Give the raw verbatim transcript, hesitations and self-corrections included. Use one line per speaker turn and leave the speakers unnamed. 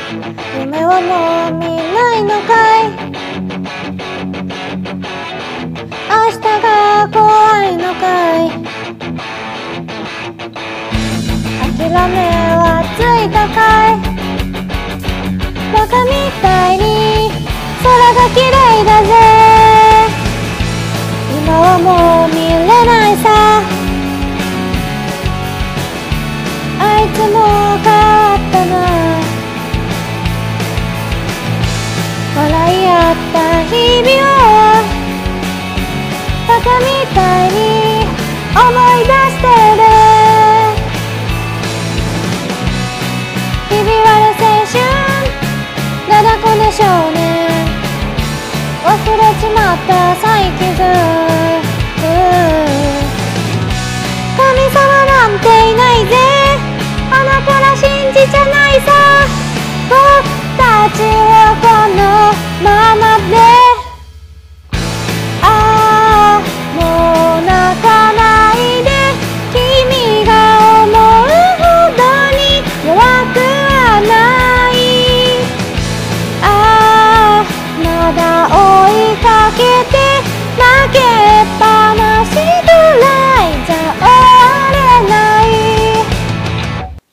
夢はもう見ないのかい。明日が怖いのかい。諦めはついたかい。バカみたいに空が綺麗だぜ。今はもう見れないさ。あいつも変わったな。笑い合った日々をバカみたいに思い出してる。ひび割る青春、だだこね少年、忘れちまった再起図。